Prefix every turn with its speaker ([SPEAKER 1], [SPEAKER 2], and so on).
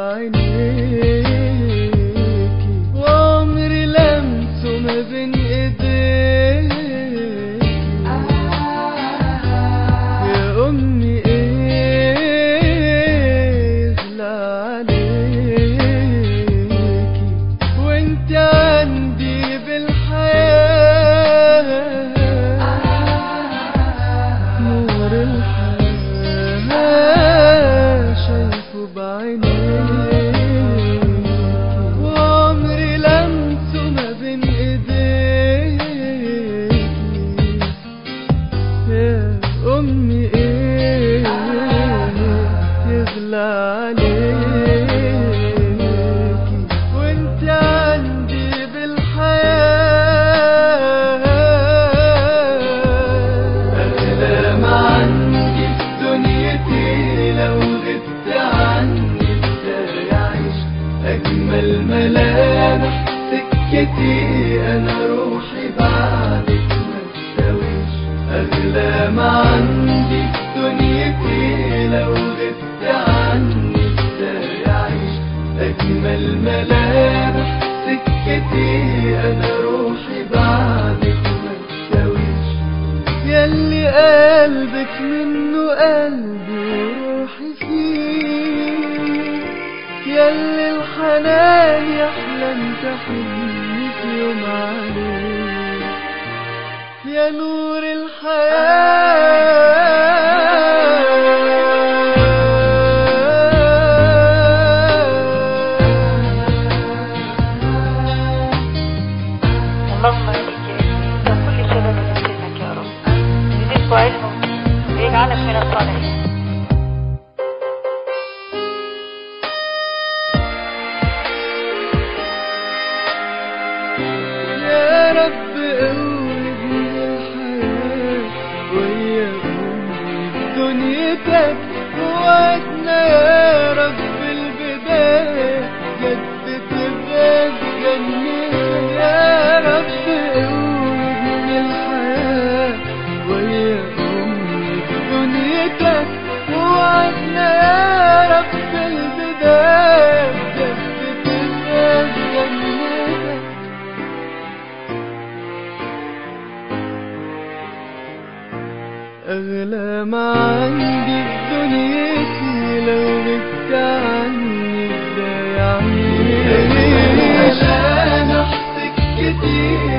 [SPEAKER 1] بعينيكي، وعمري لمسه ما بين ايديكي. يا امي ايه يغلى عليكي، وانت عندي بالحياة نور الحياة شايفه بعينيكي، وعمري لمسه ما بين ايديكي. يا امي ايه يغلى عليكي، وانت عندي بالحياة اغلى ما عندي في دنيتي. لو غبت عني ازاي اعيش؟ اجمل ملامح سكتي انا روحي بعدك ما تساويش. اغلى ما عندي في دنيتي، لو غبت عني ازاي اعيش؟ اجمل ملامح سكتي انا روحي بعدك ما تساويش. ياللي قلبك منه قلبي وروحي فيه، ياللي الحنان يحلم تحني في يوم عليه. يا نور
[SPEAKER 2] اللهم اهديك انت كل شباب يمكنك يا رب، يزيدك علما ويجعلك من الصالحين.
[SPEAKER 1] يا رب قوّدني الحياة ويا أمي دنيتك، وعدنا يا رب البداية جد تبقى جنتك. يا رب قوّدني الحياة ويا أمي دنيتك، وعدنا يا رب البداية جد تبقى جنتك. أغلى ما عندي في دنيتي، لو غبت عني ازاي اعيش؟ ملامح سكتي